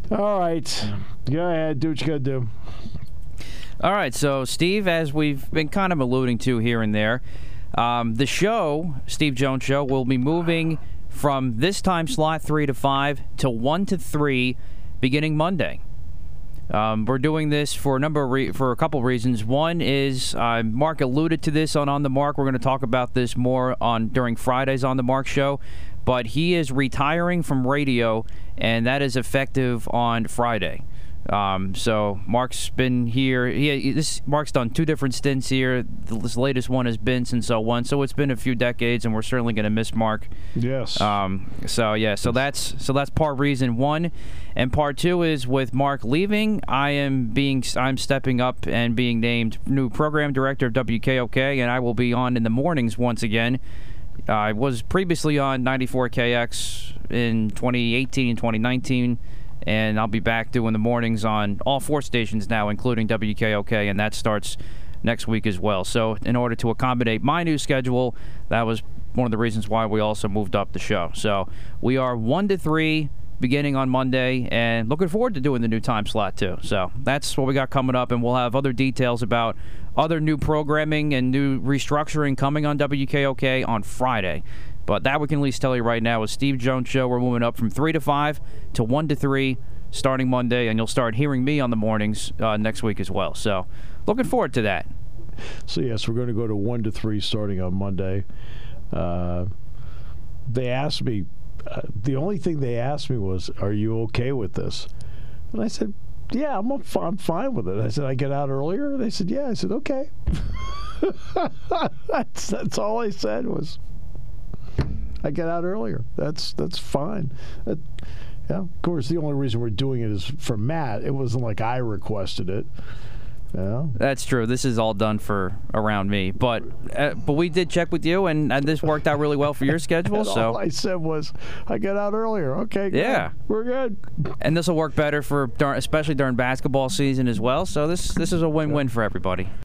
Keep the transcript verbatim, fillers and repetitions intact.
All right. Go ahead. Do what you got to do. All right. So, Steve, as we've been kind of alluding to here and there, um, the show, Steve Jones Show, will be moving from this time slot, three to five, to one to three, beginning Monday. Um, we're doing this for a number of re- for a couple of reasons. One is uh, Mark alluded to this on On the Mark. We're going to talk about this more on during Friday's On the Mark show, but he is retiring from radio, and that is effective on Friday. Um, so Mark's been here. He, this Mark's done two different stints here. This latest one has been since oh one, so it's been a few decades, and we're certainly going to miss Mark. Yes. Um, so yeah, so that's so that's part reason one, and part two is with Mark leaving, I am being I'm stepping up and being named new program director of W K O K, and I will be on in the mornings once again. Uh, I was previously on ninety-four K X in twenty eighteen and twenty nineteen. And I'll be back doing the mornings on all four stations now, including W K O K, and that starts next week as well. So in order to accommodate my new schedule, that was one of the reasons why we also moved up the show. So we are one to three beginning on Monday, and looking forward to doing the new time slot too. So that's what we got coming up, and we'll have other details about other new programming and new restructuring coming on W K O K on Friday. But that we can at least tell you right now is Steve Jones Show. We're moving up from three to five to one to three starting Monday, and you'll start hearing me on the mornings uh, next week as well. So looking forward to that. So, yes, we're going to go to one to three starting on Monday. Uh, they asked me, uh, the only thing they asked me was, are you okay with this? And I said, yeah, I'm, I'm fine with it. I said, I get out earlier? They said, yeah. I said, okay. that's, that's all I said was, I get out earlier. That's that's fine. That, yeah, of course, the only reason we're doing it is for Matt. It wasn't like I requested it. Yeah. That's true. This is all done for around me, but uh, but we did check with you, and, and this worked out really well for your schedule. So all I said was, I get out earlier. Okay. Good. Yeah, we're good. And this will work better for especially during basketball season as well. So this this is a win-win for everybody.